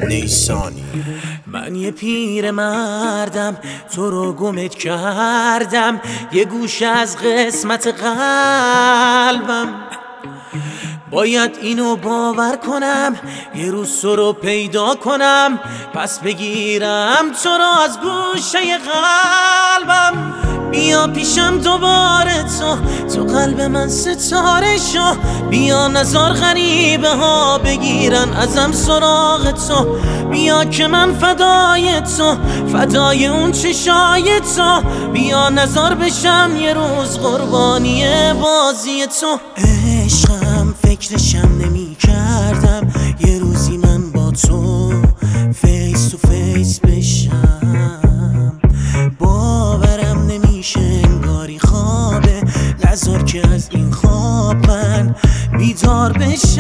نیسانی. من یه پیر مردم تو رو گمت کردم، یه گوشه از قسمت قلبم. باید اینو باور کنم یه روز تو رو پیدا کنم، پس بگیرم تو رو از گوشه قلبم. بیا پیشم دوباره تو قلب من ستاره شو، بیا نزار غریبه ها بگیرن ازم سراغ تو. بیا که من فدای تو، فدای اون چشای تو، بیا نزار بشم یه روز قربانی بازی تو. عشقم فکرشم نمی کردم یه روزی من با تو فیس تو فیس بشم، باورم نمیشه انگاری خوابه، نذار که از این خواب من بیدار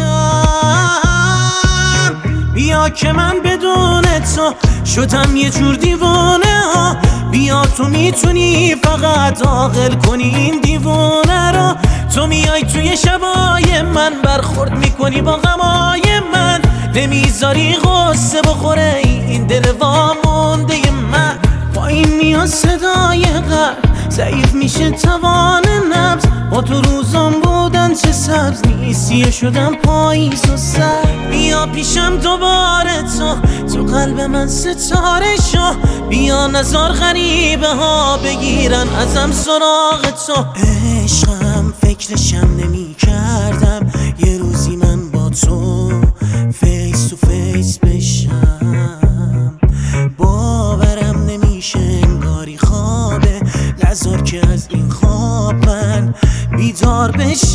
بشم. بیا که من بدون تو شدم یه جور دیوانه ها، بیا تو میتونی فقط عاقل کنی این دیوانه رو. تو میای توی شبای من برخورد میکنی با غمای من، نمیذاری غصه بخوره این دل وامونده من. با این میاد صدای قلب ضعیف میشه توان نبض، با تو روزام بودن چه سبز نیستی شدم پاییز و سر. بیا پیشم دوباره تو قلب من ستاره شو، بیا نزار غریبه ها بگیرن ازم سراغ تو. عشقم فکرشم نمی کردم یه روزی من با تو فیس تو فیس بشم، باورم نمیشه انگاری خوابه، نذار که از این خواب من بیدار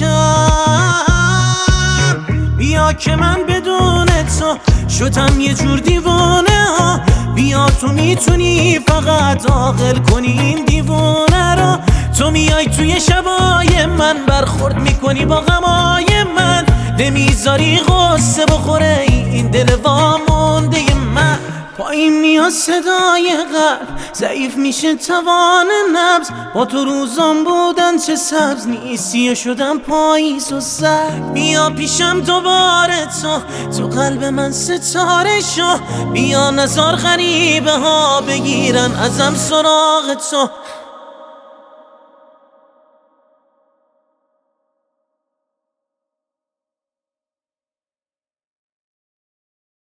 بشم. بیا که من بدون تو شدم یه جور دیوانه ها، بیا تو میتونی فقط عاقل کنی این دیوانه رو. تو میای توی شبای من برخورد میکنی با غمای من، نمیذاری غصه بخوره این دل وامونده من. پایین میاد صدای قلب ضعیف میشه توان نبض، با تو روزام بودن چه سبز نیستی شدم پاییز و سرد. بیا پیشم دوباره تو قلب من ستاره شو، بیا نزار غریبه ها بگیرن ازم سراغ تو.